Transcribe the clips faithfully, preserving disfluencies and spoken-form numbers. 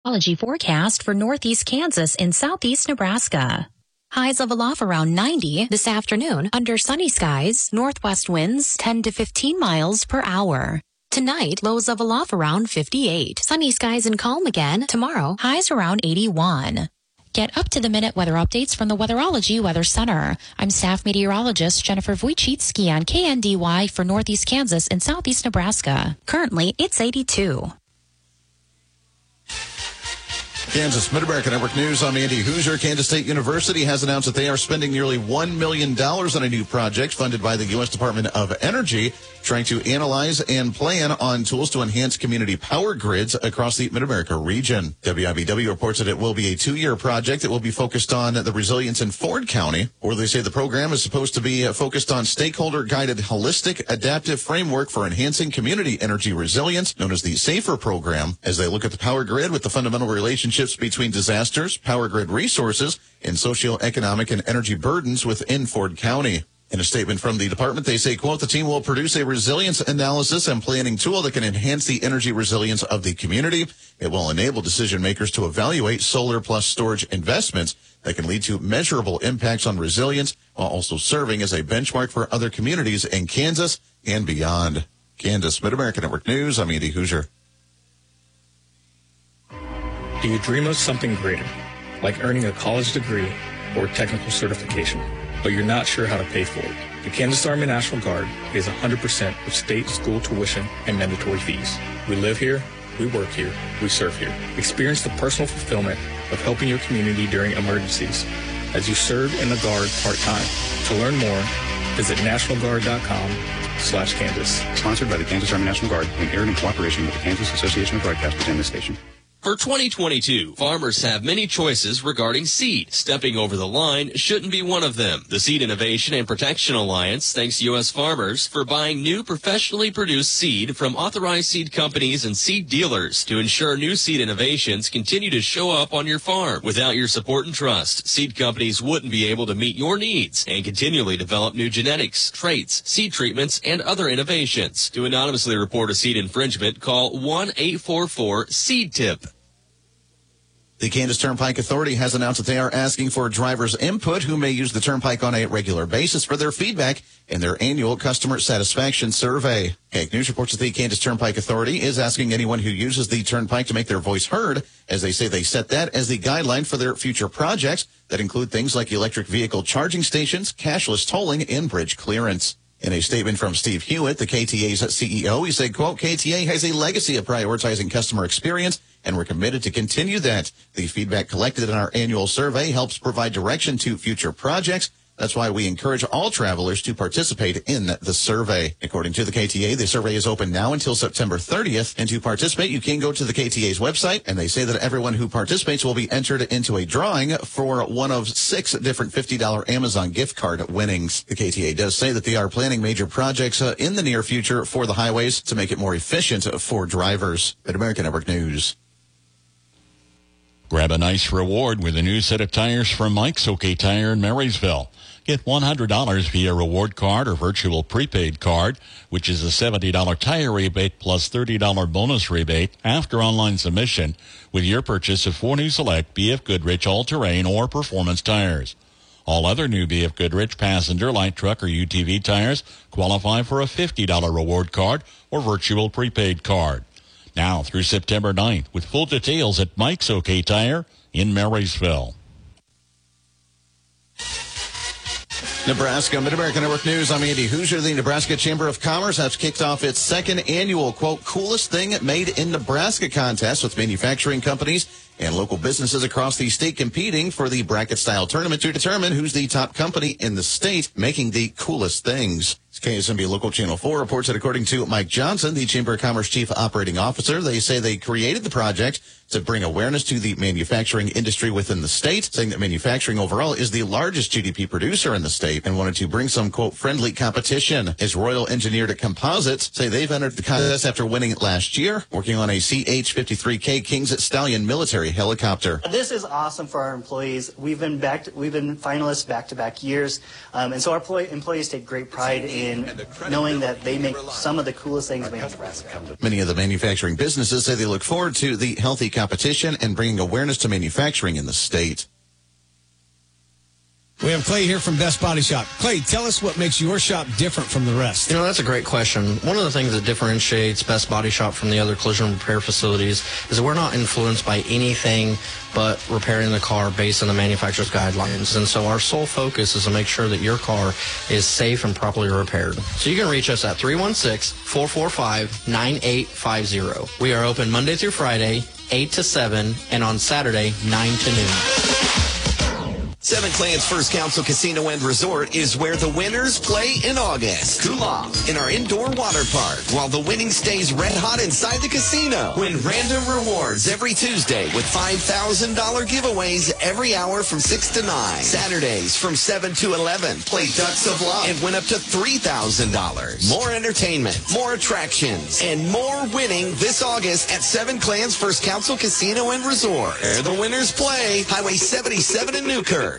Meteorology forecast for northeast Kansas and southeast Nebraska. Highs level off around ninety this afternoon under sunny skies, northwest winds ten to fifteen miles per hour. Tonight, lows level off around fifty-eight. Sunny skies and calm again. Tomorrow, highs around eighty-one. Get up-to-the-minute weather updates from the Weatherology Weather Center. I'm staff meteorologist Jennifer Wojcicki on K N D Y for northeast Kansas and southeast Nebraska. Currently, it's eighty-two. Kansas Mid-America Network News. I'm Andy Hoosier. Kansas State University has announced that they are spending nearly one million dollars on a new project funded by the U S Department of Energy, trying to analyze and plan on tools to enhance community power grids across the Mid-America region. W I B W reports that it will be a two-year project that will be focused on the resilience in Ford County, or they say the program is supposed to be focused on stakeholder-guided holistic adaptive framework for enhancing community energy resilience, known as the SAFER program, as they look at the power grid with the fundamental relationships between disasters, power grid resources, and socioeconomic and energy burdens within Ford County. In a statement from the department, they say, quote, the team will produce a resilience analysis and planning tool that can enhance the energy resilience of the community. It will enable decision makers to evaluate solar plus storage investments that can lead to measurable impacts on resilience, while also serving as a benchmark for other communities in Kansas and beyond. Kansas Mid-America Network News, I'm Andy Hoosier. Do you dream of something greater, like earning a college degree or technical certification, but you're not sure how to pay for it? The Kansas Army National Guard pays one hundred percent of state school tuition and mandatory fees. We live here, we work here, we serve here. Experience the personal fulfillment of helping your community during emergencies as you serve in the Guard part-time. To learn more, visit national guard dot com slash Kansas. Sponsored by the Kansas Army National Guard and aired in cooperation with the Kansas Association of Broadcasters and this station. For twenty twenty-two, farmers have many choices regarding seed. Stepping over the line shouldn't be one of them. The Seed Innovation and Protection Alliance thanks U S farmers for buying new professionally produced seed from authorized seed companies and seed dealers to ensure new seed innovations continue to show up on your farm. Without your support and trust, seed companies wouldn't be able to meet your needs and continually develop new genetics, traits, seed treatments, and other innovations. To anonymously report a seed infringement, call one eight four four seed tip. The Kansas Turnpike Authority has announced that they are asking for drivers' input who may use the Turnpike on a regular basis for their feedback in their annual customer satisfaction survey. K News reports that the Kansas Turnpike Authority is asking anyone who uses the Turnpike to make their voice heard, as they say they set that as the guideline for their future projects that include things like electric vehicle charging stations, cashless tolling, and bridge clearance. In a statement from Steve Hewitt, the K T A's C E O, he said, quote, K T A has a legacy of prioritizing customer experience, and we're committed to continue that. The feedback collected in our annual survey helps provide direction to future projects. That's why we encourage all travelers to participate in the survey. According to the K T A, the survey is open now until September thirtieth. And to participate, you can go to the K T A's website, and they say that everyone who participates will be entered into a drawing for one of six different fifty dollars Amazon gift card winnings. The K T A does say that they are planning major projects uh, in the near future for the highways to make it more efficient for drivers. At American Network News. Grab a nice reward with a new set of tires from Mike's OK Tire in Marysville. Get one hundred dollars via reward card or virtual prepaid card, which is a seventy dollars tire rebate plus thirty dollars bonus rebate after online submission with your purchase of four new select B F Goodrich all-terrain or performance tires. All other new B F Goodrich passenger, light truck, or U T V tires qualify for a fifty dollars reward card or virtual prepaid card. Now through September ninth with full details at Mike's OK Tire in Marysville. Nebraska Mid-America Network News. I'm Andy Hoosier. The Nebraska Chamber of Commerce has kicked off its second annual, quote, coolest thing made in Nebraska contest with manufacturing companies and local businesses across the state competing for the bracket-style tournament to determine who's the top company in the state making the coolest things. K S M B Local Channel four reports that according to Mike Johnson, the Chamber of Commerce Chief Operating Officer, they say they created the project to bring awareness to the manufacturing industry within the state, saying that manufacturing overall is the largest G D P producer in the state and wanted to bring some, quote, friendly competition. As Royal Engineered Composites say they've entered the contest after winning it last year, working on a C H fifty-three K King's Stallion military helicopter. This is awesome for our employees. We've been back to, we've been finalists back-to-back years, um, and so our employee, employees take great pride in knowing that they make some of the coolest things made in Nebraska. Many of the manufacturing businesses say they look forward to the healthy competition competition and bringing awareness to manufacturing in the state. We have Clay here from Best Body Shop. Clay, tell us what makes your shop different from the rest. You know, that's a great question. One of the things that differentiates Best Body Shop from the other collision repair facilities is that we're not influenced by anything but repairing the car based on the manufacturer's guidelines. And so our sole focus is to make sure that your car is safe and properly repaired. So you can reach us at three one six, four four five, nine eight five zero. We are open Monday through Friday, eight to seven, and on Saturday, nine to noon. Seven Clans First Council Casino and Resort is where the winners play in August. Cool off in our indoor water park while the winning stays red hot inside the casino. Win random rewards every Tuesday with five thousand dollars giveaways every hour from six to nine. Saturdays from seven to eleven. Play Ducks of Love and win up to three thousand dollars. More entertainment, more attractions, and more winning this August at Seven Clans First Council Casino and Resort. Where the winners play. Highway seventy-seven in Newkirk.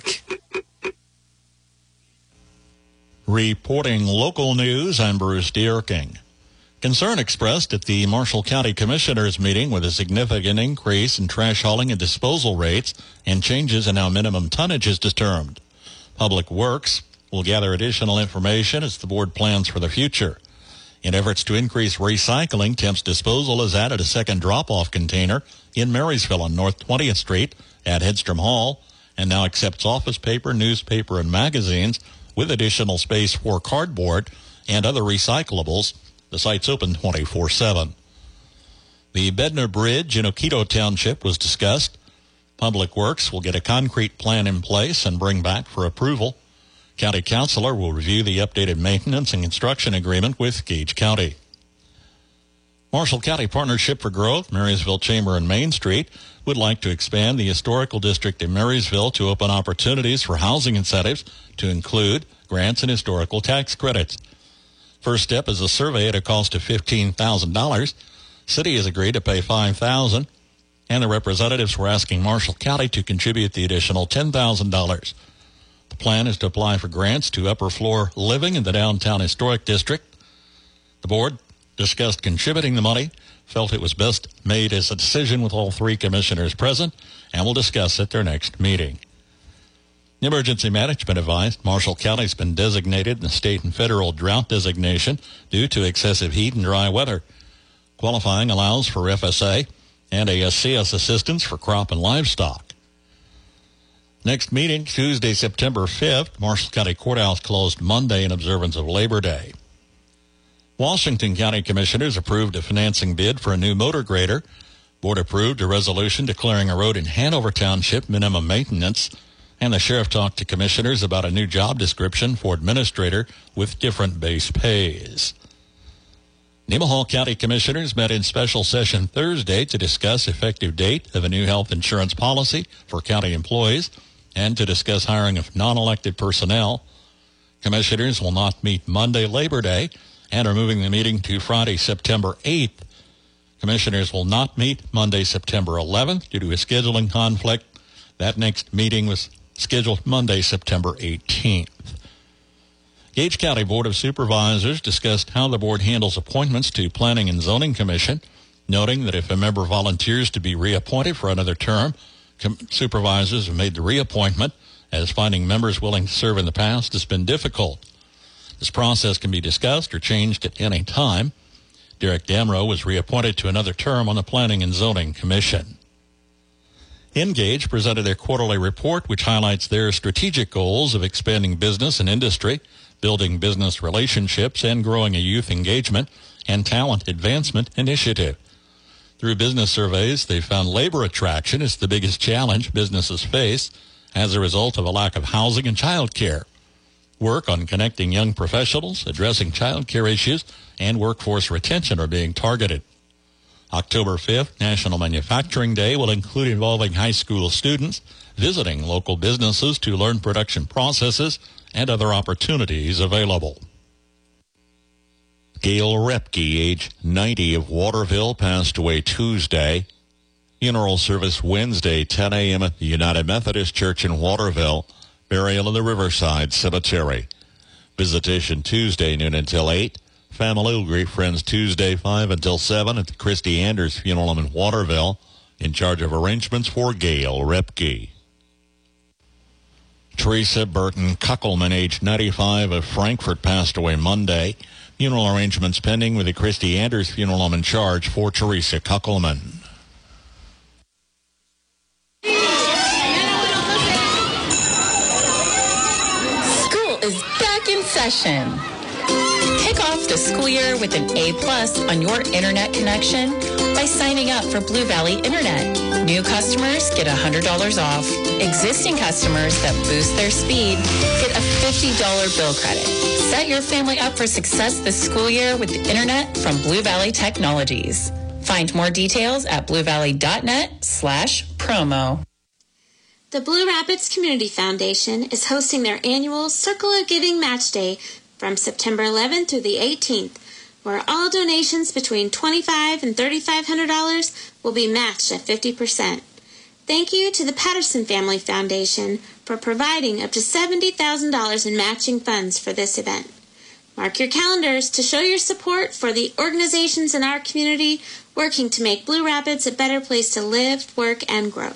Reporting local news, I'm Bruce Dierking. Concern expressed at the Marshall County Commissioners meeting with a significant increase in trash hauling and disposal rates and changes in how minimum tonnage is determined. Public Works will gather additional information as the board plans for the future. In efforts to increase recycling, Temps Disposal has added a second drop-off container in Marysville on North twentieth Street at Hedstrom Hall, and now accepts office paper, newspaper, and magazines with additional space for cardboard and other recyclables. The site's open twenty-four seven. The Bednar Bridge in Oquito Township was discussed. Public Works will get a concrete plan in place and bring back for approval. County Councilor will review the updated maintenance and construction agreement with Gage County. Marshall County Partnership for Growth, Marysville Chamber and Main Street would like to expand the historical district in Marysville to open opportunities for housing incentives to include grants and historical tax credits. First step is a survey at a cost of fifteen thousand dollars. City has agreed to pay five thousand dollars, and the representatives were asking Marshall County to contribute the additional ten thousand dollars. The plan is to apply for grants to upper floor living in the downtown historic district. The board discussed contributing the money, felt it was best made as a decision with all three commissioners present, and will discuss at their next meeting. Emergency management advised Marshall County has been designated in the state and federal drought designation due to excessive heat and dry weather. Qualifying allows for F S A and A S C S assistance for crop and livestock. Next meeting, Tuesday, September fifth. Marshall County Courthouse closed Monday in observance of Labor Day. Washington County Commissioners approved a financing bid for a new motor grader. Board approved a resolution declaring a road in Hanover Township minimum maintenance, and the sheriff talked to commissioners about a new job description for administrator with different base pays. Nemaha County Commissioners met in special session Thursday to discuss effective date of a new health insurance policy for county employees and to discuss hiring of non-elected personnel. Commissioners will not meet Monday, Labor Day, and are moving the meeting to Friday, September eighth. Commissioners will not meet Monday, September eleventh due to a scheduling conflict. That next meeting was scheduled Monday, September eighteenth. Gage County Board of Supervisors discussed how the board handles appointments to Planning and Zoning Commission, noting that if a member volunteers to be reappointed for another term, com- supervisors have made the reappointment, as finding members willing to serve in the past has been difficult. This process can be discussed or changed at any time. Derek Damrow was reappointed to another term on the Planning and Zoning Commission. Engage presented their quarterly report, which highlights their strategic goals of expanding business and industry, building business relationships, and growing a youth engagement and talent advancement initiative. Through business surveys, they found labor attraction is the biggest challenge businesses face as a result of a lack of housing and child care. Work on connecting young professionals, addressing child care issues, and workforce retention are being targeted. October fifth, National Manufacturing Day, will include involving high school students, visiting local businesses to learn production processes and other opportunities available. Gail Repke, age ninety, of Waterville, passed away Tuesday. Funeral service Wednesday, ten a.m. at the United Methodist Church in Waterville. Burial in the Riverside Cemetery. Visitation Tuesday, noon until eight. Family will greet friends Tuesday, five until seven at the Christy Anders Funeral Home in Waterville. in charge of arrangements for Gail Repke. Teresa Burton Kuckelman, age ninety-five, of Frankfort, passed away Monday. Funeral arrangements pending with the Christy Anders funeral home in charge for Teresa Kuckelman. School is back in session. Kick off the school year with an A plus on your internet connection by signing up for Blue Valley Internet. New customers get one hundred dollars off. Existing customers that boost their speed get a fifty dollars bill credit. Set your family up for success this school year with the internet from Blue Valley Technologies. Find more details at bluevalley.net slash promo. The Blue Rapids Community Foundation is hosting their annual Circle of Giving Match Day from September eleventh through the eighteenth, where all donations between twenty-five dollars and thirty-five hundred dollars will be matched at fifty percent. Thank you to the Patterson Family Foundation for providing up to seventy thousand dollars in matching funds for this event. Mark your calendars to show your support for the organizations in our community working to make Blue Rapids a better place to live, work, and grow.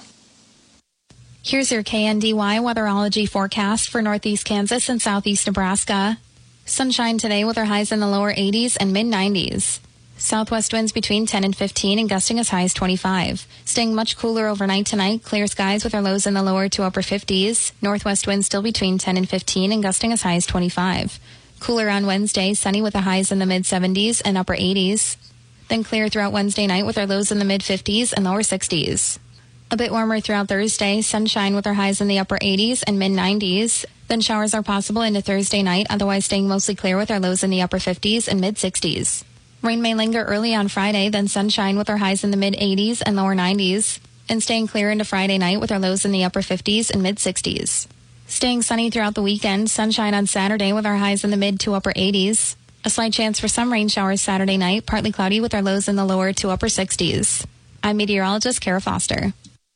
Here's your K N D Y weatherology forecast for northeast Kansas and southeast Nebraska. Sunshine today with our highs in the lower eighties and mid nineties. Southwest winds between ten and fifteen and gusting as high as twenty-five. Staying much cooler overnight tonight. Clear skies with our lows in the lower to upper fifties. Northwest winds still between ten and fifteen and gusting as high as twenty-five. Cooler on Wednesday. Sunny with the highs in the mid seventies and upper eighties. Then clear throughout Wednesday night with our lows in the mid fifties and lower sixties. A bit warmer throughout Thursday. Sunshine with our highs in the upper eighties and mid nineties. Then showers are possible into Thursday night, otherwise staying mostly clear with our lows in the upper fifties and mid sixties. Rain may linger early on Friday, then sunshine with our highs in the mid eighties and lower nineties, and staying clear into Friday night with our lows in the upper fifties and mid sixties. Staying sunny throughout the weekend, sunshine on Saturday with our highs in the mid to upper eighties. A slight chance for some rain showers Saturday night, partly cloudy with our lows in the lower to upper sixties. I'm meteorologist Kara Foster.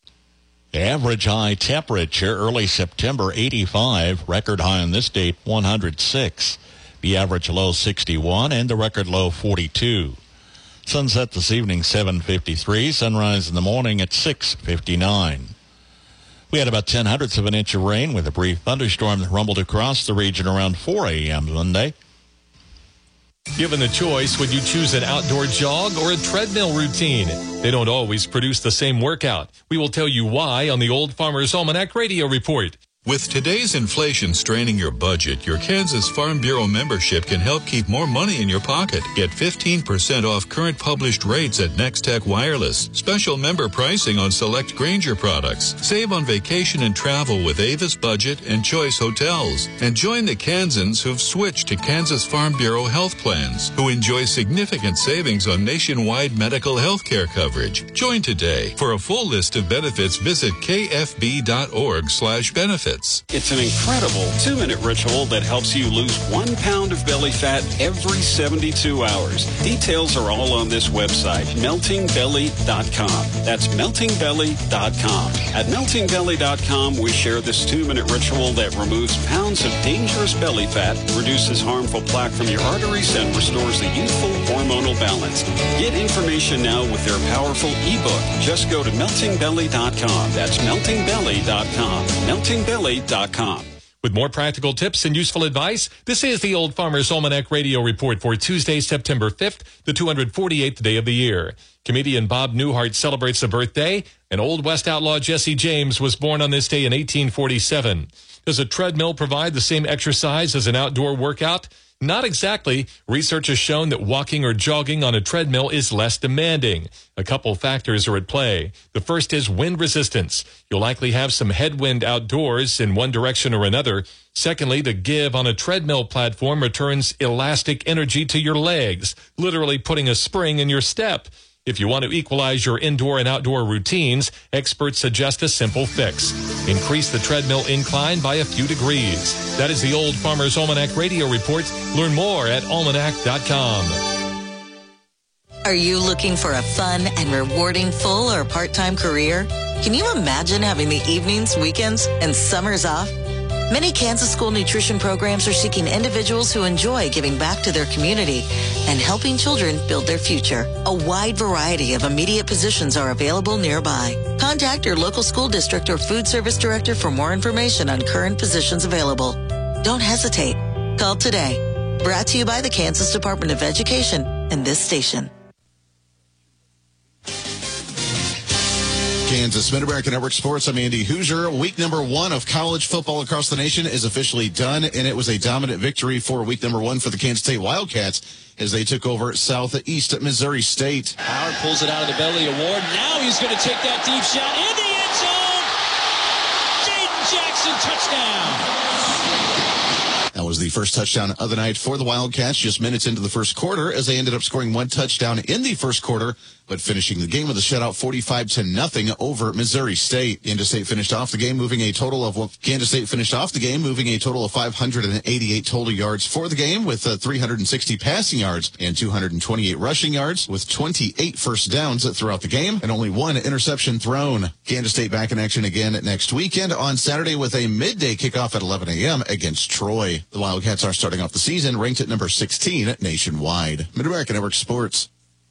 The average high temperature early September eighty-five, record high on this date one hundred six. The average low sixty-one and the record low forty-two. Sunset this evening seven fifty-three, sunrise in the morning at six fifty-nine. We had about ten hundredths of an inch of rain with a brief thunderstorm that rumbled across the region around four a.m. Monday. Given the choice, would you choose an outdoor jog or a treadmill routine? They don't always produce the same workout. We will tell you why on the Old Farmer's Almanac Radio Report. With today's inflation straining your budget, your Kansas Farm Bureau membership can help keep more money in your pocket. Get fifteen percent off current published rates at Nextech Wireless. Special member pricing on select Grainger products. Save on vacation and travel with Avis Budget and Choice Hotels. And join the Kansans who've switched to Kansas Farm Bureau health plans, who enjoy significant savings on nationwide medical health care coverage. Join today. For a full list of benefits, visit kfb.org slash benefits. It's an incredible two-minute ritual that helps you lose one pound of belly fat every seventy-two hours. Details are all on this website, melting belly dot com. That's melting belly dot com. At melting belly dot com, we share this two-minute ritual that removes pounds of dangerous belly fat, reduces harmful plaque from your arteries, and restores the youthful hormonal balance. Get information now with their powerful ebook. Just go to melting belly dot com. That's melting belly dot com. melting belly dot com. With more practical tips and useful advice, this is the Old Farmer's Almanac Radio Report for Tuesday, September fifth, the two hundred forty-eighth day of the year. Comedian Bob Newhart celebrates a birthday, and Old West outlaw Jesse James was born on this day in eighteen forty-seven. Does a treadmill provide the same exercise as an outdoor workout? Not exactly. Research has shown that walking or jogging on a treadmill is less demanding. A couple factors are at play. The first is wind resistance. You'll likely have some headwind outdoors in one direction or another. Secondly, the give on a treadmill platform returns elastic energy to your legs, literally putting a spring in your step. If you want to equalize your indoor and outdoor routines, experts suggest a simple fix. Increase the treadmill incline by a few degrees. That is the Old Farmer's Almanac Radio Report. Learn more at almanac dot com. Are you looking for a fun and rewarding full or part-time career? Can you imagine having the evenings, weekends, and summers off? Many Kansas school nutrition programs are seeking individuals who enjoy giving back to their community and helping children build their future. A wide variety of immediate positions are available nearby. Contact your local school district or food service director for more information on current positions available. Don't hesitate. Call today. Brought to you by the Kansas Department of Education and this station. Kansas Mid-America Network Sports. I'm Andy Hoosier. Week number one of college football across the nation is officially done, and it was a dominant victory for week number one for the Kansas State Wildcats as they took over Southeast Missouri State. Howard pulls it out of the belly of Ward. Now he's going to take that deep shot in the end zone. Jaden Jackson, touchdown. That was the first touchdown of the night for the Wildcats just minutes into the first quarter as they ended up scoring one touchdown in the first quarter, but finishing the game with a shutout forty-five to nothing over Missouri State. Kansas State finished off the game moving a total of well, Kansas State finished off the game moving a total of five hundred eighty-eight total yards for the game with uh, three hundred sixty passing yards and two hundred twenty-eight rushing yards with twenty-eight first downs throughout the game and only one interception thrown. Kansas State back in action again next weekend on Saturday with a midday kickoff at eleven a.m. against Troy. The Wildcats are starting off the season ranked at number sixteen nationwide. Mid-America Network Sports.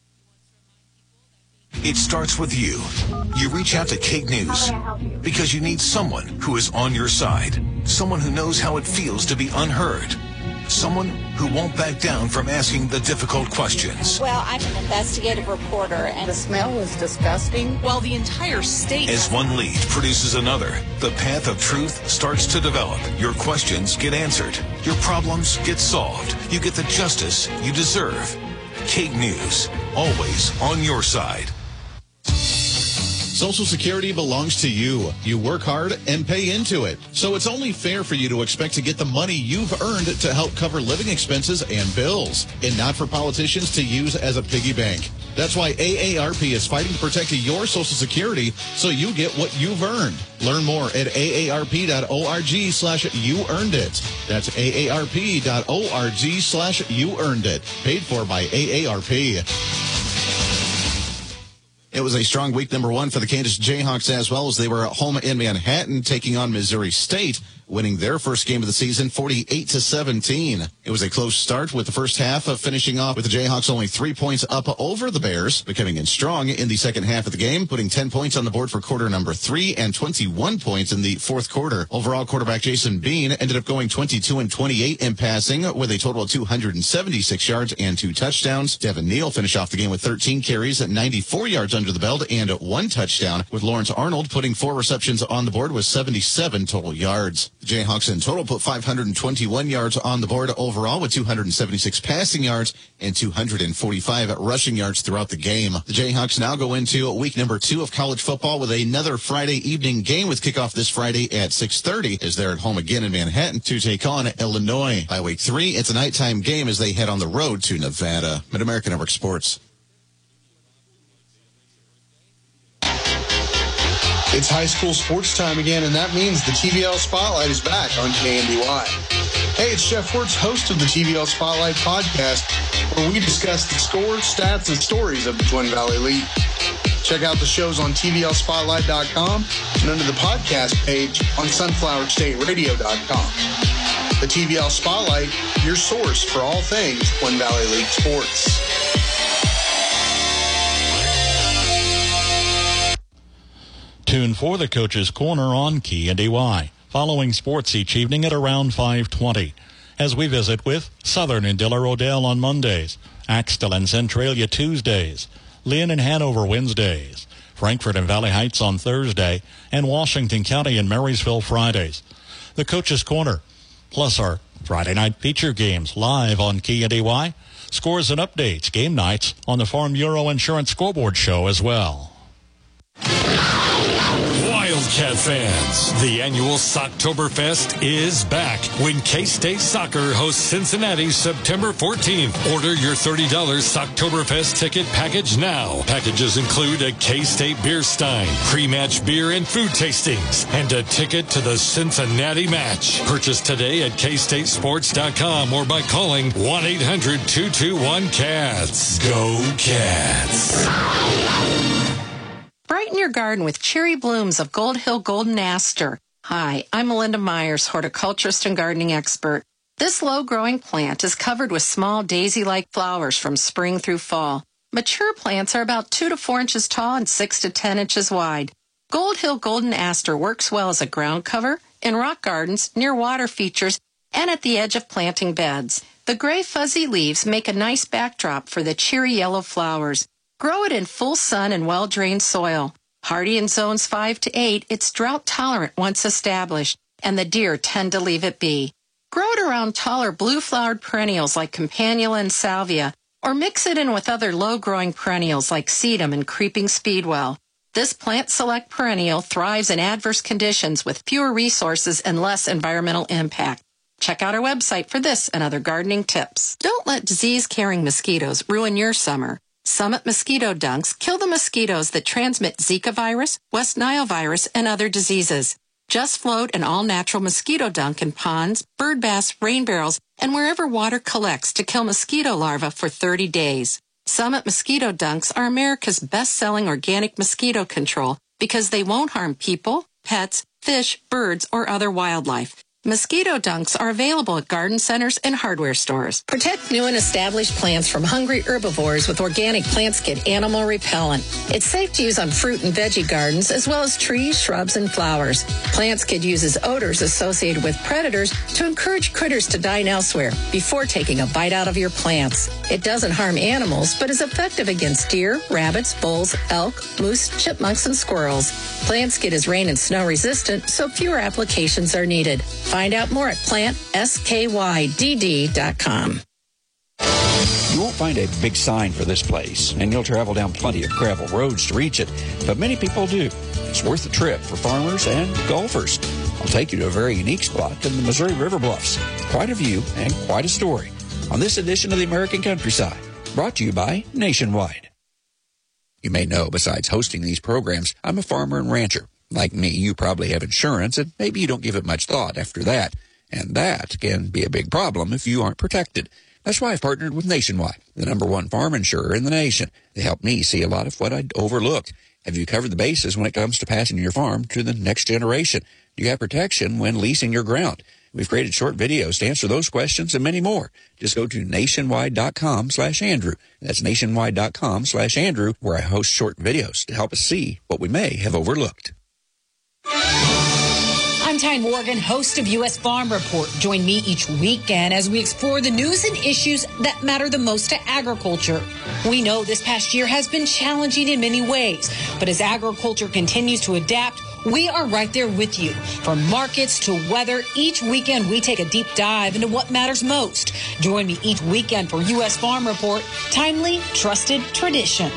It starts with you. You reach out to Kate News because you need someone who is on your side, someone who knows how it feels to be unheard, someone who won't back down from asking the difficult questions. Well, I'm an investigative reporter, and the smell was disgusting. Well, the entire state... As one lead produces another, the path of truth starts to develop. Your questions get answered. Your problems get solved. You get the justice you deserve. Kate News, always on your side. Social Security belongs to you. You work hard and pay into it. So it's only fair for you to expect to get the money you've earned to help cover living expenses and bills, and not for politicians to use as a piggy bank. That's why A A R P is fighting to protect your Social Security so you get what you've earned. Learn more at A A R P dot org slash you earned it. That's A A R P dot org slash you earned it. Paid for by A A R P. It was a strong week number one for the Kansas Jayhawks as well as they were at home in Manhattan taking on Missouri State, winning their first game of the season forty-eight to seventeen. It was a close start with the first half of finishing off with the Jayhawks only three points up over the Bears, but coming in strong in the second half of the game, putting ten points on the board for quarter number three and twenty-one points in the fourth quarter. Overall, quarterback Jason Bean ended up going twenty-two and twenty-eight in passing with a total of two hundred seventy-six yards and two touchdowns. Devin Neal finished off the game with thirteen carries at ninety-four yards under the belt and one touchdown, with Lawrence Arnold putting four receptions on the board with seventy-seven total yards. The Jayhawks in total put five hundred twenty-one yards on the board overall with two hundred seventy-six passing yards and two hundred forty-five rushing yards throughout the game. The Jayhawks now go into week number two of college football with another Friday evening game with kickoff this Friday at six thirty as they're at home again in Manhattan to take on Illinois. By week three, it's a nighttime game as they head on the road to Nevada. Mid-America Network Sports. It's high school sports time again, and that means the T V L Spotlight is back on K N D Y. Hey, it's Jeff Wirtz, host of the T V L Spotlight podcast, where we discuss the scores, stats, and stories of the Twin Valley League. Check out the shows on T V L Spotlight dot com and under the podcast page on Sunflower State Radio dot com. The T V L Spotlight, your source for all things Twin Valley League sports. Tune for the Coach's Corner on K N D Y, following sports each evening at around five twenty. As we visit with Southern and Diller Odell on Mondays, Axtell and Centralia Tuesdays, Lynn and Hanover Wednesdays, Frankfort and Valley Heights on Thursday, and Washington County and Marysville Fridays. The Coach's Corner, plus our Friday night feature games live on K N D Y, scores and updates, game nights on the Farm Bureau Insurance Scoreboard Show as well. Wildcat fans, the annual Socktoberfest is back when K-State Soccer hosts Cincinnati September fourteenth. Order your thirty dollars Socktoberfest ticket package now. Packages include a K-State beer stein, pre-match beer and food tastings, and a ticket to the Cincinnati match. Purchase today at K State Sports dot com or by calling one eight hundred two two one cats. Go Cats! Brighten your garden with cherry blooms of Gold Hill Golden Aster. Hi, I'm Melinda Myers, horticulturist and gardening expert. This low-growing plant is covered with small daisy-like flowers from spring through fall. Mature plants are about two to four inches tall and six to ten inches wide. Gold Hill Golden Aster works well as a ground cover, in rock gardens, near water features, and at the edge of planting beds. The gray fuzzy leaves make a nice backdrop for the cheery yellow flowers. Grow it in full sun and well-drained soil. Hardy in zones five to eight, it's drought-tolerant once established, and the deer tend to leave it be. Grow it around taller blue-flowered perennials like campanula and salvia, or mix it in with other low-growing perennials like sedum and creeping speedwell. This plant select perennial thrives in adverse conditions with fewer resources and less environmental impact. Check out our website for this and other gardening tips. Don't let disease-carrying mosquitoes ruin your summer. Summit Mosquito Dunks kill the mosquitoes that transmit Zika virus, West Nile virus, and other diseases. Just float an all-natural mosquito dunk in ponds, bird baths, rain barrels, and wherever water collects to kill mosquito larvae for thirty days. Summit Mosquito Dunks are America's best-selling organic mosquito control because they won't harm people, pets, fish, birds, or other wildlife. Mosquito dunks are available at garden centers and hardware stores. Protect new and established plants from hungry herbivores with Organic PlantSkid Animal Repellent. It's safe to use on fruit and veggie gardens as well as trees, shrubs, and flowers. PlantSkid uses odors associated with predators to encourage critters to dine elsewhere before taking a bite out of your plants. It doesn't harm animals, but is effective against deer, rabbits, bulls, elk, moose, chipmunks, and squirrels. PlantSkid is rain and snow resistant, so fewer applications are needed. Find out more at plant skydd dot com. You won't find a big sign for this place, and you'll travel down plenty of gravel roads to reach it, but many people do. It's worth the trip for farmers and golfers. I'll take you to a very unique spot in the Missouri River Bluffs. Quite a view and quite a story on this edition of the American Countryside, brought to you by Nationwide. You may know, besides hosting these programs, I'm a farmer and rancher. Like me, you probably have insurance, and maybe you don't give it much thought after that. And that can be a big problem if you aren't protected. That's why I've partnered with Nationwide, the number one farm insurer in the nation. They help me see a lot of what I'd overlooked. Have you covered the bases when it comes to passing your farm to the next generation? Do you have protection when leasing your ground? We've created short videos to answer those questions and many more. Just go to nationwide.com slash Andrew. That's nationwide.com slash Andrew, where I host short videos to help us see what we may have overlooked. I'm Tyne Morgan, host of U S Farm Report. Join me each weekend as we explore the news and issues that matter the most to agriculture. We know this past year has been challenging in many ways, but as agriculture continues to adapt, we are right there with you. From markets to weather, each weekend we take a deep dive into what matters most. Join me each weekend for U S Farm Report, timely, trusted tradition.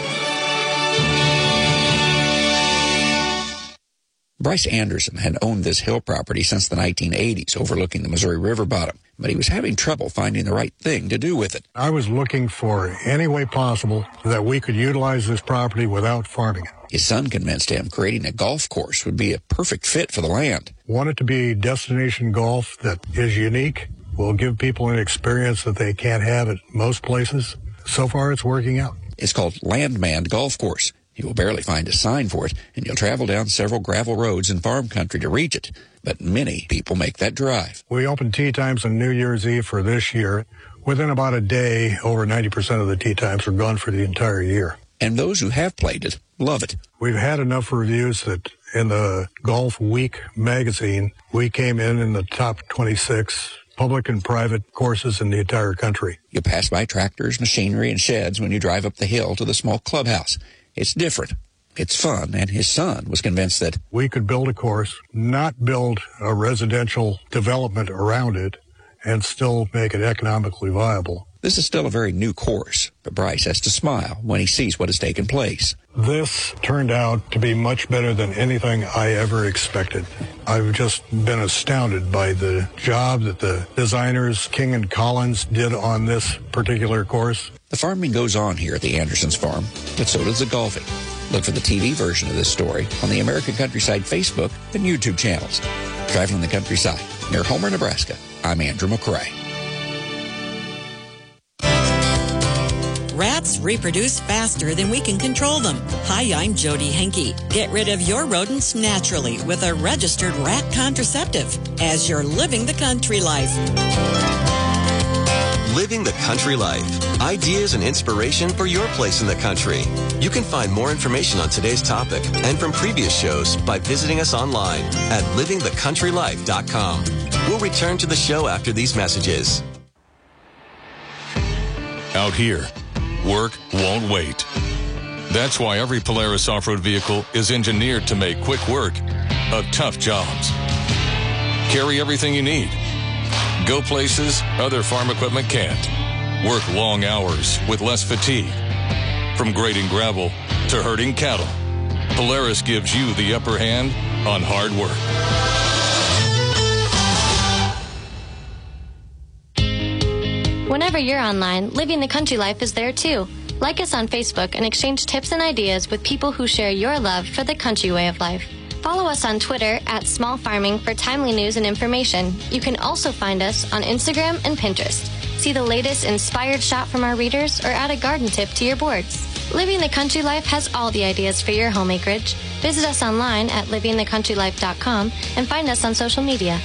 Bryce Anderson had owned this hill property since the nineteen eighties, overlooking the Missouri River bottom, but he was having trouble finding the right thing to do with it. I was looking for any way possible that we could utilize this property without farming it. His son convinced him creating a golf course would be a perfect fit for the land. Want it to be destination golf that is unique, will give people an experience that they can't have at most places. So far, it's working out. It's called Landmanned Golf Course. You will barely find a sign for it, and you'll travel down several gravel roads in farm country to reach it. But many people make that drive. We opened tee times on New Year's Eve for this year. Within about a day, over ninety percent of the tee times are gone for the entire year. And those who have played it love it. We've had enough reviews that in the Golf Week magazine, we came in in the top twenty-six public and private courses in the entire country. You'll pass by tractors, machinery, and sheds when you drive up the hill to the small clubhouse. It's different. It's fun, and his son was convinced that we could build a course, not build a residential development around it, and still make it economically viable. This is still a very new course, but Bryce has to smile when he sees what has taken place. This turned out to be much better than anything I ever expected. I've just been astounded by the job that the designers, King and Collins, did on this particular course. The farming goes on here at the Andersons farm, but so does the golfing. Look for the T V version of this story on the American Countryside Facebook and YouTube channels. Traveling the countryside near Homer, Nebraska, I'm Andrew McCrae. Rats Rats reproduce faster than we can control them. Hi, I'm Jody Henke. Get rid of your rodents naturally with a registered rat contraceptive as you're living the country life. Living the Country Life. Ideas and inspiration for your place in the country. You can find more information on today's topic and from previous shows by visiting us online at living the country life dot com. We'll return to the show after these messages. Out here, work won't wait. That's why every Polaris off-road vehicle is engineered to make quick work of tough jobs. Carry everything you need. Go places other farm equipment can't. Work long hours with less fatigue. From grading gravel to herding cattle, Polaris gives you the upper hand on hard work. Whenever you're online, Living the Country Life is there too. Like us on Facebook and exchange tips and ideas with people who share your love for the country way of life. Follow us on Twitter at Small Farming for timely news and information. You can also find us on Instagram and Pinterest. See the latest inspired shot from our readers or add a garden tip to your boards. Living the Country Life has all the ideas for your home acreage. Visit us online at living the country life dot com and find us on social media.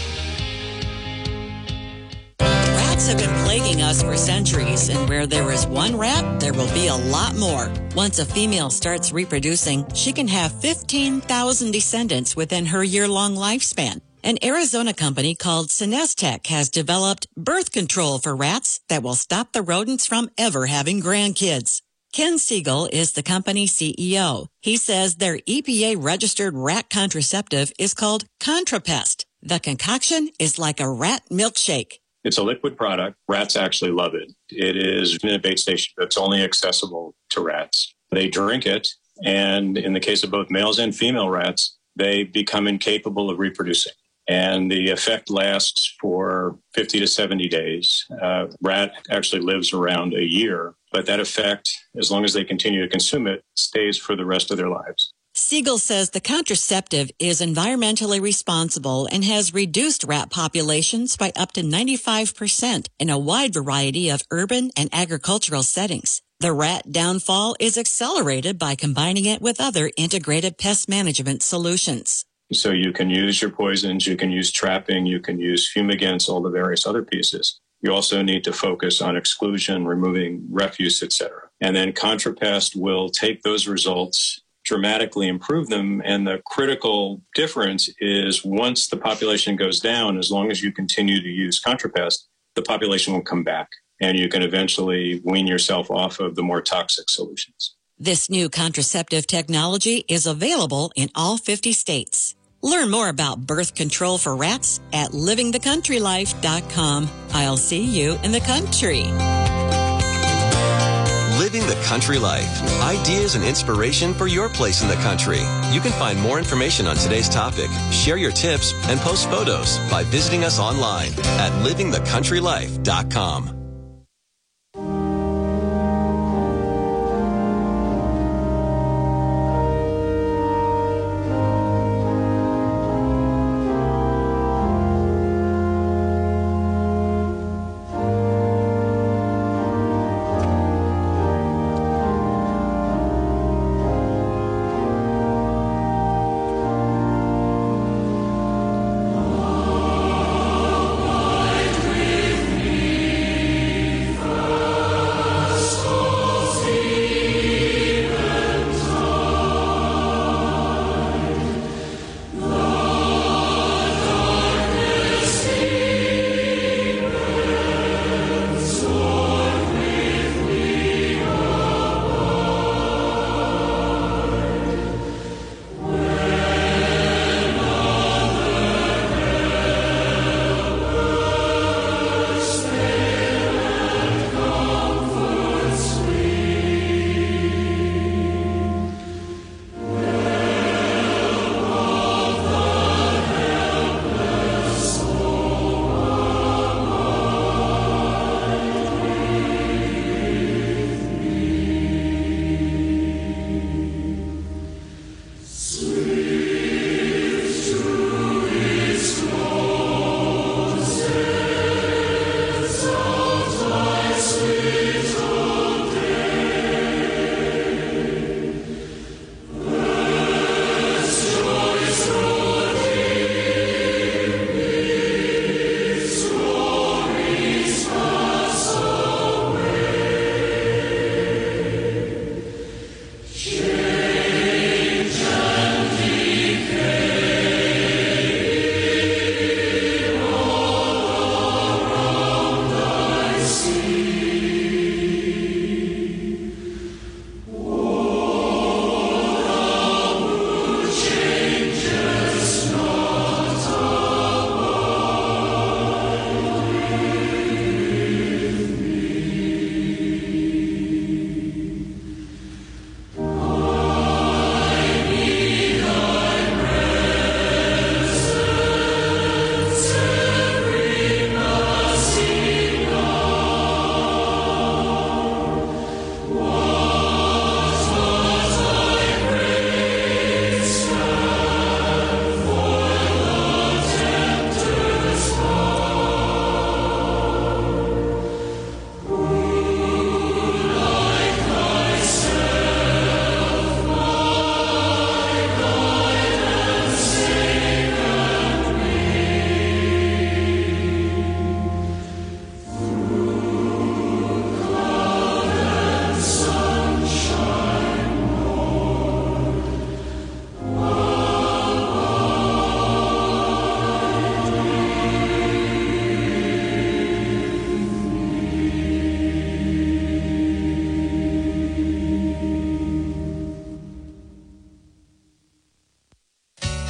Rats have been plaguing us for centuries, and where there is one rat, there will be a lot more. Once a female starts reproducing, she can have fifteen thousand descendants within her year-long lifespan. An Arizona company called Sinestech has developed birth control for rats that will stop the rodents from ever having grandkids. Ken Siegel is the company's C E O. He says their E P A-registered rat contraceptive is called Contrapest. The concoction is like a rat milkshake. It's a liquid product. Rats actually love it. It is in a bait station that's only accessible to rats. They drink it, and in the case of both males and female rats, they become incapable of reproducing. And the effect lasts for fifty to seventy days. Uh, rat actually lives around a year, but that effect, as long as they continue to consume it, stays for the rest of their lives. Siegel says the contraceptive is environmentally responsible and has reduced rat populations by up to ninety-five percent in a wide variety of urban and agricultural settings. The rat downfall is accelerated by combining it with other integrated pest management solutions. So you can use your poisons, you can use trapping, you can use fumigants, all the various other pieces. You also need to focus on exclusion, removing refuse, et cetera. And then Contrapest will take those results, dramatically improve them. And the critical difference is once the population goes down, as long as you continue to use Contrapest, the population will come back and you can eventually wean yourself off of the more toxic solutions. This new contraceptive technology is available in all fifty states. Learn more about birth control for rats at living the country life dot com. I'll see you in the country. Living the Country Life. Ideas and inspiration for your place in the country. You can find more information on today's topic, share your tips, and post photos by visiting us online at living the country life dot com.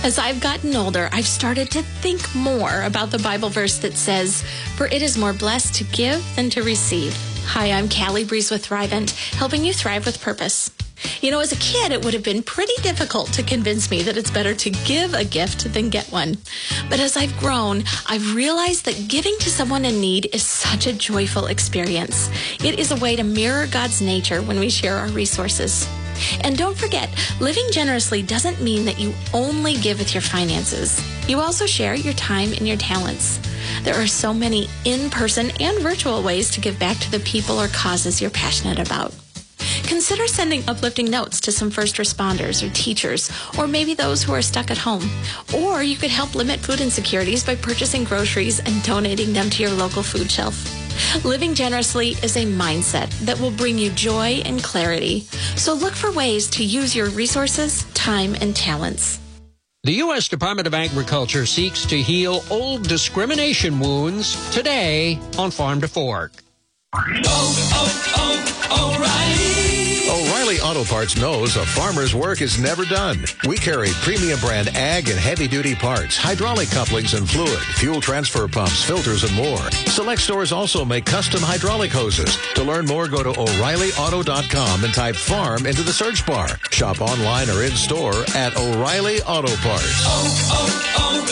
As I've gotten older, I've started to think more about the Bible verse that says, "For it is more blessed to give than to receive." Hi, I'm Callie Breeze with Thrivent, helping you thrive with purpose. You know, as a kid, it would have been pretty difficult to convince me that it's better to give a gift than get one. But as I've grown, I've realized that giving to someone in need is such a joyful experience. It is a way to mirror God's nature when we share our resources. And don't forget, living generously doesn't mean that you only give with your finances. You also share your time and your talents. There are so many in-person and virtual ways to give back to the people or causes you're passionate about. Consider sending uplifting notes to some first responders or teachers, or maybe those who are stuck at home. Or you could help limit food insecurities by purchasing groceries and donating them to your local food shelf. Living generously is a mindset that will bring you joy and clarity. So look for ways to use your resources, time, and talents. The U S Department of Agriculture seeks to heal old discrimination wounds today on Farm to Fork. Oh, oh, oh, O'Reilly! O'Reilly Auto Parts knows a farmer's work is never done. We carry premium brand ag and heavy-duty parts, hydraulic couplings and fluid, fuel transfer pumps, filters, and more. Select stores also make custom hydraulic hoses. To learn more, go to O'Reilly Auto dot com and type farm into the search bar. Shop online or in-store at O'Reilly Auto Parts. Oh,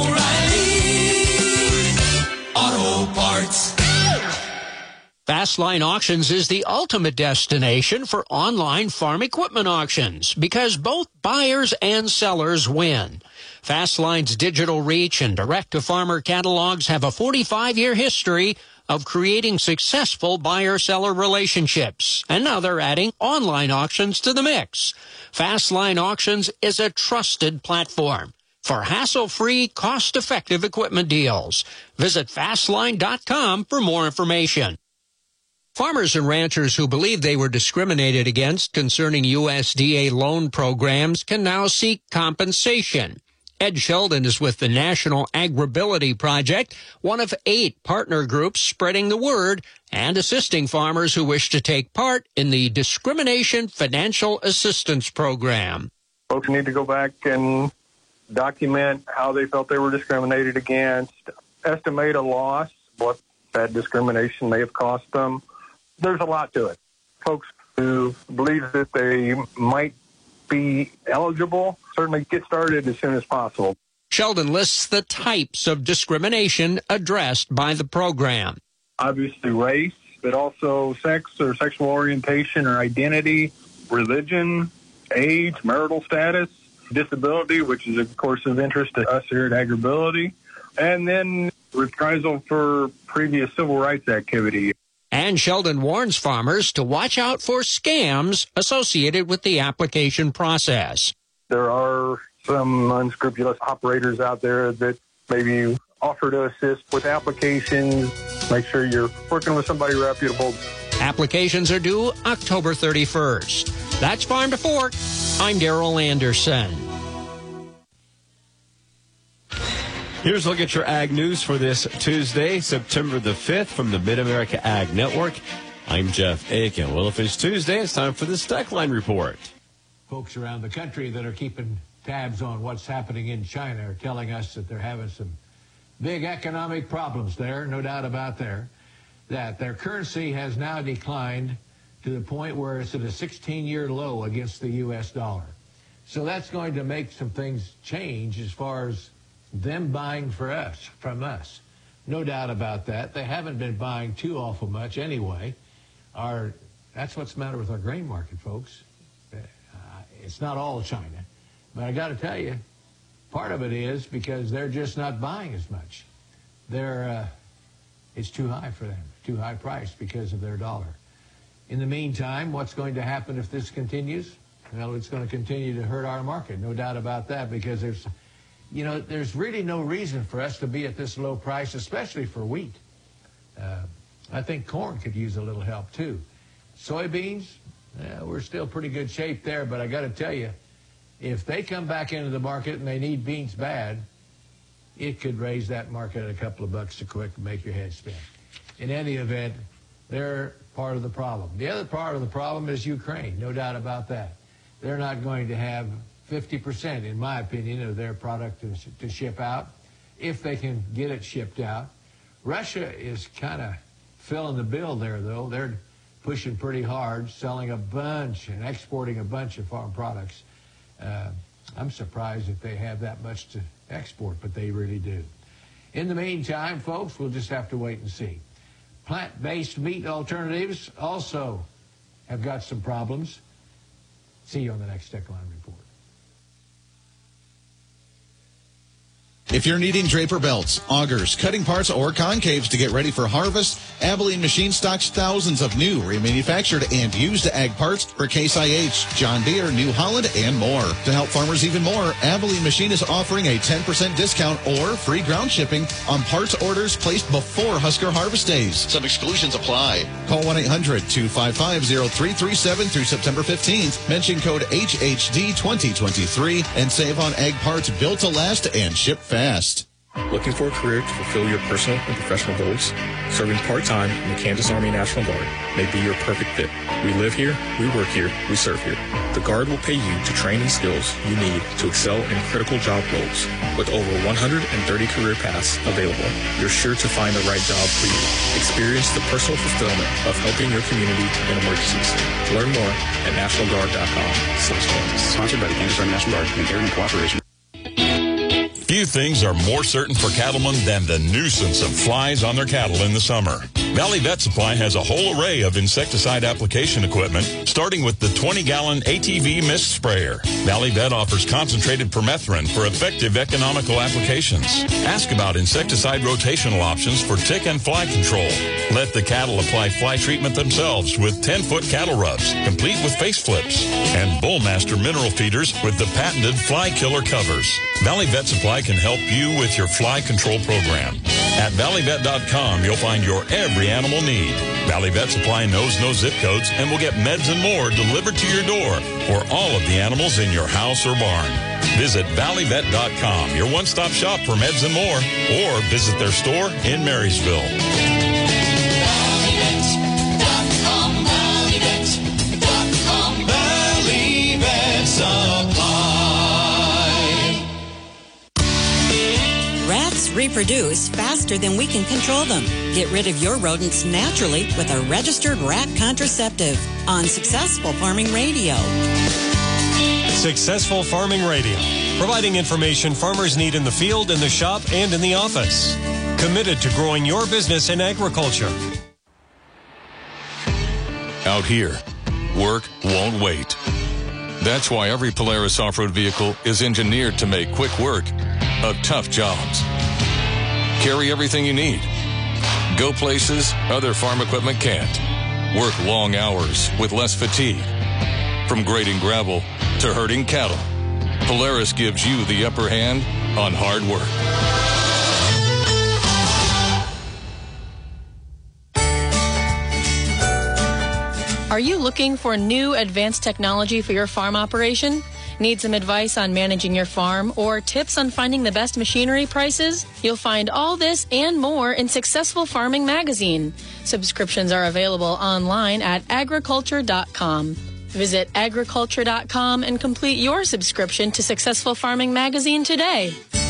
oh, oh, O'Reilly Auto Parts. Fastline Auctions is the ultimate destination for online farm equipment auctions because both buyers and sellers win. Fastline's digital reach and direct-to-farmer catalogs have a forty-five year history of creating successful buyer-seller relationships. And now they're adding online auctions to the mix. Fastline Auctions is a trusted platform for hassle-free, cost-effective equipment deals. Visit fastline dot com for more information. Farmers and ranchers who believe they were discriminated against concerning U S D A loan programs can now seek compensation. Ed Sheldon is with the National Agribility Project, one of eight partner groups spreading the word and assisting farmers who wish to take part in the Discrimination Financial Assistance Program. Folks need to go back and document how they felt they were discriminated against, estimate a loss, what that discrimination may have cost them. There's a lot to it. Folks who believe that they might be eligible certainly get started as soon as possible. Sheldon lists the types of discrimination addressed by the program. Obviously race, but also sex or sexual orientation or identity, religion, age, marital status, disability, which is, of course, of interest to us here at Agribility, and then reprisal for previous civil rights activity. And Sheldon warns farmers to watch out for scams associated with the application process. There are some unscrupulous operators out there that maybe offer to assist with applications. Make sure you're working with somebody reputable. Applications are due October thirty-first. That's Farm to Fork. I'm Darrell Anderson. Here's a look at your ag news for this Tuesday, September the fifth, from the Mid-America Ag Network. I'm Jeff Aiken. Well, if it's Tuesday, it's time for the Stackline Report. Folks around the country that are keeping tabs on what's happening in China are telling us that they're having some big economic problems there, no doubt about there, that their currency has now declined to the point where it's at a sixteen year low against the U S dollar. So that's going to make some things change as far as them buying for us, from us. No doubt about that. They haven't been buying too awful much anyway. Our, that's what's the matter with our grain market, folks. Uh, it's not all China. But I got to tell you, part of it is because they're just not buying as much. They're, uh, it's too high for them, too high priced because of their dollar. In the meantime, what's going to happen if this continues? Well, it's going to continue to hurt our market, no doubt about that, because there's You know, there's really no reason for us to be at this low price, especially for wheat. Uh, I think corn could use a little help, too. Soybeans, yeah, we're still pretty good shape there, but I got to tell you, if they come back into the market and they need beans bad, it could raise that market a couple of bucks a quick and make your head spin. In any event, they're part of the problem. The other part of the problem is Ukraine, no doubt about that. They're not going to have fifty percent, in my opinion, of their product to, to ship out, if they can get it shipped out. Russia is kind of filling the bill there, though. They're pushing pretty hard, selling a bunch and exporting a bunch of farm products. Uh, I'm surprised that they have that much to export, but they really do. In the meantime, folks, we'll just have to wait and see. Plant-based meat alternatives also have got some problems. See you on the next Tech Line Report. If you're needing draper belts, augers, cutting parts, or concaves to get ready for harvest, Abilene Machine stocks thousands of new, remanufactured, and used ag parts for Case I H, John Deere, New Holland, and more. To help farmers even more, Abilene Machine is offering a ten percent discount or free ground shipping on parts orders placed before Husker Harvest Days. Some exclusions apply. Call one eight hundred two five five zero three three seven through September fifteenth. Mention code H H D twenty twenty-three and save on ag parts built to last and ship fast. Looking for a career to fulfill your personal and professional goals? Serving part-time in the Kansas Army National Guard may be your perfect fit. We live here, we work here, we serve here. The Guard will pay you to train in skills you need to excel in critical job roles. With over one hundred thirty career paths available, you're sure to find the right job for you. Experience the personal fulfillment of helping your community in emergencies. Learn more at national guard dot com. Sponsored by the Kansas Army National Guard and Airman Cooperation. Few things are more certain for cattlemen than the nuisance of flies on their cattle in the summer. Valley Vet Supply has a whole array of insecticide application equipment, starting with the twenty-gallon A T V mist sprayer. Valley Vet offers concentrated permethrin for effective economical applications. Ask about insecticide rotational options for tick and fly control. Let the cattle apply fly treatment themselves with ten-foot cattle rubs, complete with face flips, and Bullmaster mineral feeders with the patented fly killer covers. Valley Vet Supply can help you with your fly control program. At valley vet dot com, you'll find your every animal need. Valley Vet Supply knows no zip codes and will get meds and more delivered to your door for all of the animals in your house or barn. Visit valley vet dot com, your one-stop shop for meds and more, or visit their store in Marysville. Valley Vet dot com, Valley Vet dot com, Valley Vet Supply. Rats reproduce faster than we can control them. Get rid of your rodents naturally with a registered rat contraceptive on Successful Farming Radio. Successful Farming Radio, providing information farmers need in the field, in the shop, and in the office. Committed to growing your business in agriculture. Out here, work won't wait. That's why every Polaris off-road vehicle is engineered to make quick work of tough jobs. Carry everything you need. Go places other farm equipment can't. Work long hours with less fatigue. From grading gravel to herding cattle, Polaris gives you the upper hand on hard work. Are you looking for new advanced technology for your farm operation? Need some advice on managing your farm or tips on finding the best machinery prices? You'll find all this and more in Successful Farming Magazine. Subscriptions are available online at agriculture dot com. Visit agriculture dot com and complete your subscription to Successful Farming Magazine today.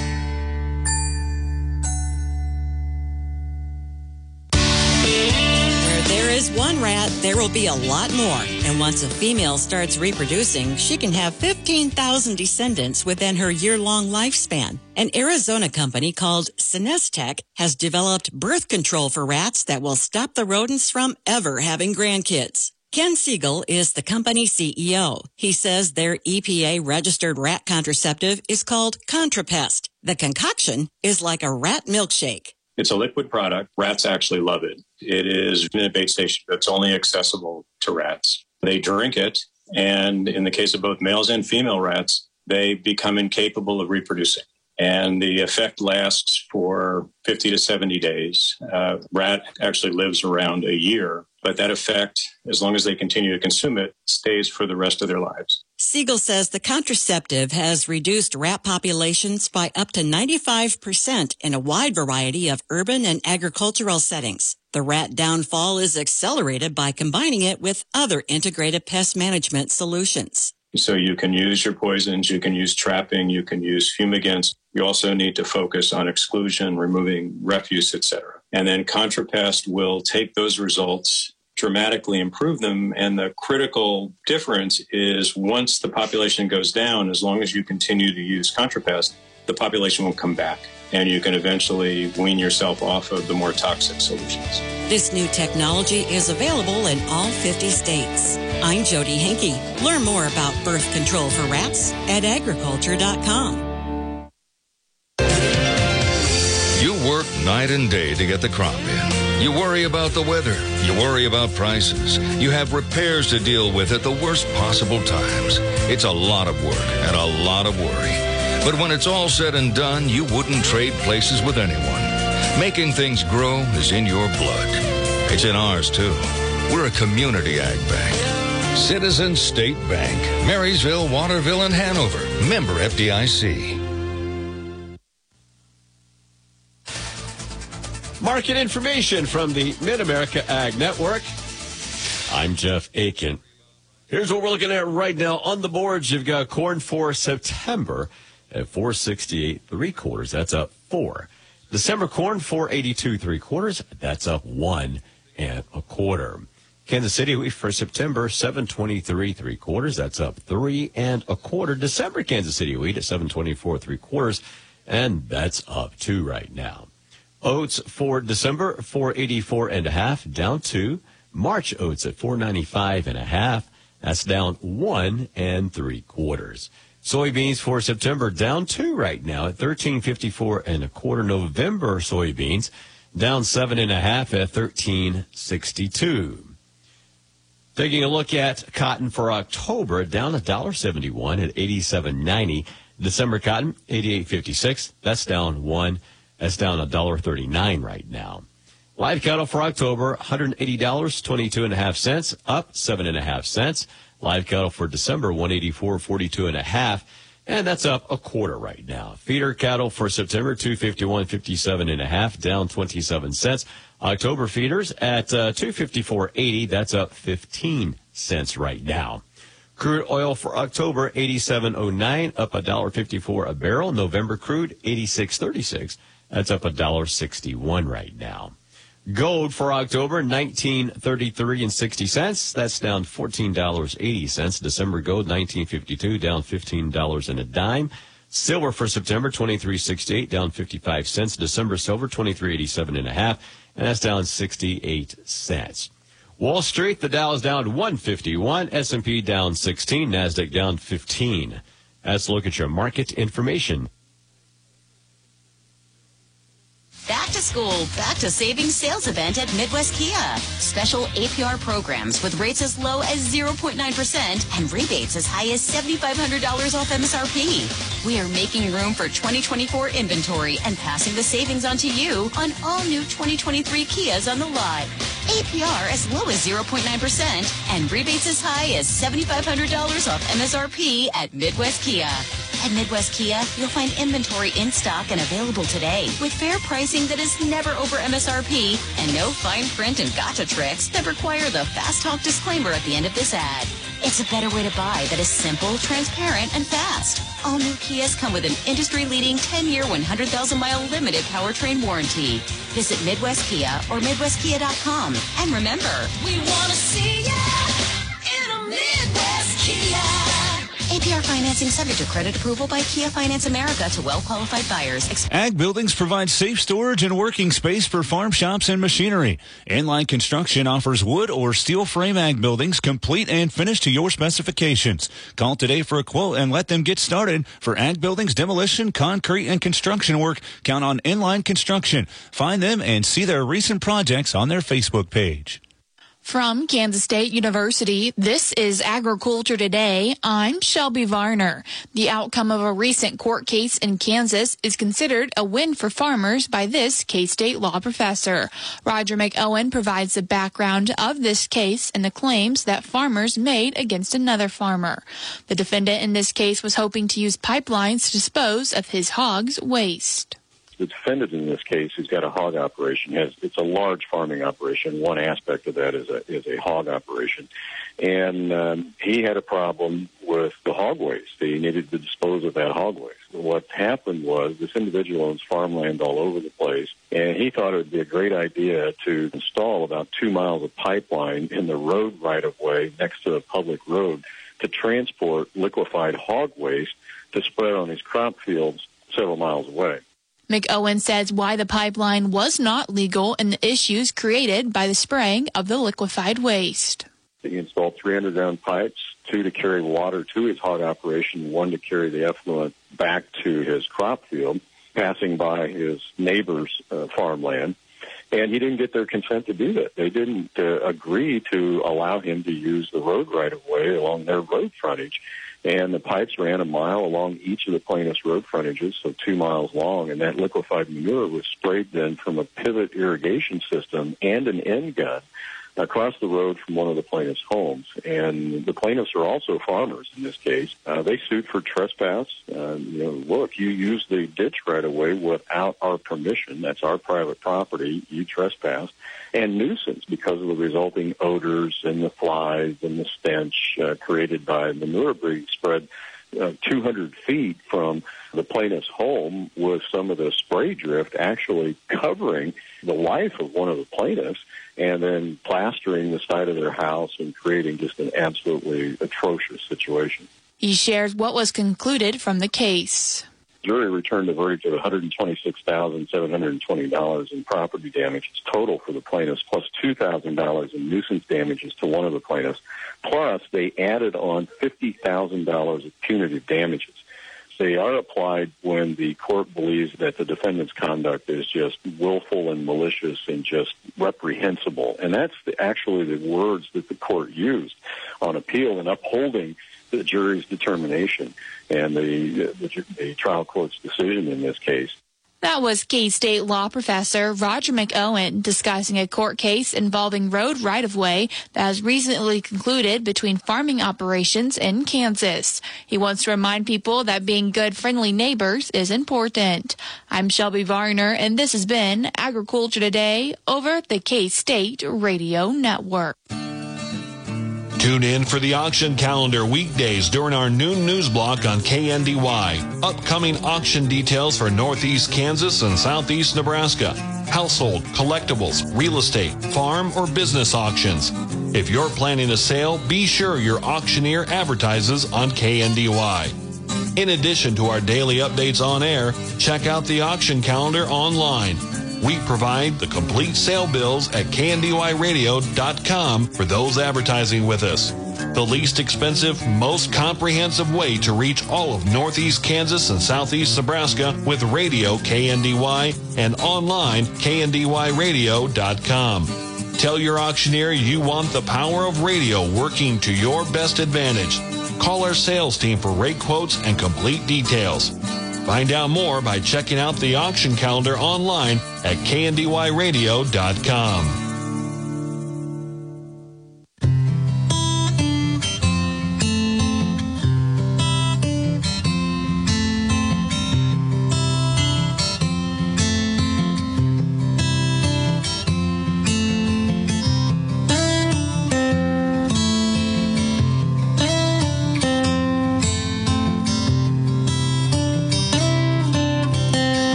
There is one rat, there will be a lot more. And once a female starts reproducing, she can have fifteen thousand descendants within her year-long lifespan. An Arizona company called Sinestech has developed birth control for rats that will stop the rodents from ever having grandkids. Ken Siegel is the company's C E O. He says their E P A-registered rat contraceptive is called Contrapest. The concoction is like a rat milkshake. It's a liquid product. Rats actually love it. It is in a bait station that's only accessible to rats. They drink it, and in the case of both males and female rats, they become incapable of reproducing. And the effect lasts for fifty to seventy days. Uh, rat actually lives around a year, but that effect, as long as they continue to consume it, stays for the rest of their lives. Siegel says the contraceptive has reduced rat populations by up to ninety-five percent in a wide variety of urban and agricultural settings. The rat downfall is accelerated by combining it with other integrated pest management solutions. So you can use your poisons, you can use trapping, you can use fumigants. You also need to focus on exclusion, removing refuse, et cetera. And then ContraPest will take those results, dramatically improve them. And the critical difference is once the population goes down, as long as you continue to use ContraPest, the population will come back. And you can eventually wean yourself off of the more toxic solutions. This new technology is available in all fifty states. I'm Jody Henke. Learn more about birth control for rats at agriculture dot com. You work night and day to get the crop in. You worry about the weather. You worry about prices. You have repairs to deal with at the worst possible times. It's a lot of work and a lot of worry. But when it's all said and done, you wouldn't trade places with anyone. Making things grow is in your blood. It's in ours, too. We're a community ag bank. Citizens State Bank. Marysville, Waterville, and Hanover. Member F D I C. Market information from the Mid-America Ag Network. I'm Jeff Aiken. Here's what we're looking at right now on the boards. You've got corn for September at four sixty-eight three quarters. That's up four. December corn four eighty-two three quarters. That's up one and a quarter. Kansas City wheat for September seven twenty-three three quarters. That's up three and a quarter. December Kansas City wheat at seven twenty-four three quarters, and that's up two right now. Oats for December four eighty-four and a half, down two. March oats at four ninety-five and a half. That's down one and three quarters. Soybeans for September down two right now at thirteen fifty-four and a quarter. November soybeans down seven and a half at thirteen sixty-two. Taking a look at cotton for October, down one dollar seventy-one at eighty-seven ninety. December cotton eighty-eight fifty-six. That's down one. That's down one dollar thirty-nine right now. Live cattle for October one hundred eighty dollars and twenty-two and a half cents, up seven and a half cents. Live cattle for December, one eighty-four forty-two and a half, and that's up a quarter right now. Feeder cattle for September, two fifty-one fifty-seven and a half, down twenty-seven cents. October feeders at uh, two fifty-four eighty, that's up fifteen cents right now. Crude oil for October, eighty-seven oh nine, up one dollar fifty-four a barrel. November crude, eighty-six thirty-six, that's up one dollar sixty-one right now. Gold for October, nineteen thirty-three and sixty cents. That's down fourteen dollars and eighty cents. December gold, nineteen fifty-two, down fifteen dollars and a dime. Silver for September, twenty-three sixty-eight, down fifty-five cents. December silver, twenty-three eighty-seven and a half, and that's down sixty-eight cents. Wall Street, the Dow is down one fifty-one, S and P down sixteen, NASDAQ down fifteen. Let's look at your market information. Back to school, back to savings sales event at Midwest Kia. Special A P R programs with rates as low as zero point nine percent and rebates as high as seven thousand five hundred dollars off M S R P. We are making room for twenty twenty-four inventory and passing the savings on to you on all new twenty twenty-three Kias on the lot. A P R as low as zero point nine percent and rebates as high as seven thousand five hundred dollars off M S R P at Midwest Kia. At Midwest Kia, you'll find inventory in stock and available today with fair pricing that is never over M S R P and no fine print and gotcha tricks that require the fast talk disclaimer at the end of this ad. It's a better way to buy that is simple, transparent, and fast. All new Kias come with an industry-leading ten-year, one hundred thousand mile limited powertrain warranty. Visit Midwest Kia or Midwest Kia dot com. And remember, we want to see ya in a Midwest Kia. A P R financing subject to credit approval by Kia Finance America to well-qualified buyers. Ag Buildings provide safe storage and working space for farm shops and machinery. Inline Construction offers wood or steel frame ag buildings, complete and finished to your specifications. Call today for a quote and let them get started. For ag buildings, demolition, concrete, and construction work, count on Inline Construction. Find them and see their recent projects on their Facebook page. From Kansas State University, this is Agriculture Today. I'm Shelby Varner. The outcome of a recent court case in Kansas is considered a win for farmers by this K-State law professor. Roger McOwen provides the background of this case and the claims that farmers made against another farmer. The defendant in this case was hoping to use pipelines to dispose of his hogs' waste. The defendant in this case, who's got a hog operation, has it's a large farming operation. One aspect of that is a is a hog operation, and um, he had a problem with the hog waste. He needed to dispose of that hog waste. What happened was this individual owns farmland all over the place, and he thought it would be a great idea to install about two miles of pipeline in the road right-of-way next to the public road to transport liquefied hog waste to spread on his crop fields several miles away. McOwen says why the pipeline was not legal and the issues created by the spraying of the liquefied waste. He installed three underground pipes, two to carry water to his hog operation, one to carry the effluent back to his crop field, passing by his neighbor's uh, farmland. And he didn't get their consent to do that. They didn't uh, agree to allow him to use the road right-of-way along their road frontage. And the pipes ran a mile along each of the plaintiff's road frontages, so two miles long, and that liquefied manure was sprayed then from a pivot irrigation system and an end gun across the road from one of the plaintiff's homes. And the plaintiffs are also farmers in this case. Uh, they sued for trespass. Uh, you know, look, you used the ditch right away without our permission. That's our private property. You trespassed. And nuisance because of the resulting odors and the flies and the stench uh, created by manure being spread uh, two hundred feet from the plaintiff's home, with some of the spray drift actually covering the life of one of the plaintiffs and then plastering the side of their house and creating just an absolutely atrocious situation. He shares what was concluded from the case. The jury returned a verdict of one hundred twenty-six thousand seven hundred twenty dollars in property damages total for the plaintiffs, plus two thousand dollars in nuisance damages to one of the plaintiffs. Plus, they added on fifty thousand dollars of punitive damages. They are applied when the court believes that the defendant's conduct is just willful and malicious and just reprehensible. And that's the, actually the words that the court used on appeal in upholding the jury's determination and the, the, the trial court's decision in this case. That was K-State law professor Roger McOwen discussing a court case involving road right-of-way that has recently concluded between farming operations in Kansas. He wants to remind people that being good, friendly neighbors is important. I'm Shelby Varner, and this has been Agriculture Today over the K-State Radio Network. Tune in for the auction calendar weekdays during our noon news block on K N D Y. Upcoming auction details for Northeast Kansas and Southeast Nebraska. Household, collectibles, real estate, farm, or business auctions. If you're planning a sale, be sure your auctioneer advertises on K N D Y. In addition to our daily updates on air, check out the auction calendar online. We provide the complete sale bills at K N D Y radio dot com for those advertising with us. The least expensive, most comprehensive way to reach all of Northeast Kansas and Southeast Nebraska with radio K N D Y and online K N D Y radio dot com. Tell your auctioneer you want the power of radio working to your best advantage. Call our sales team for rate quotes and complete details. Find out more by checking out the auction calendar online at K N D Y radio dot com.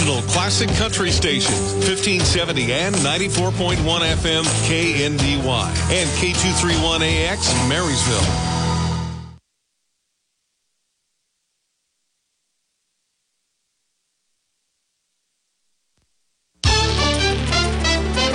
original classic country stations, fifteen seventy and ninety-four point one F M K N D Y and K two thirty-one A X Marysville.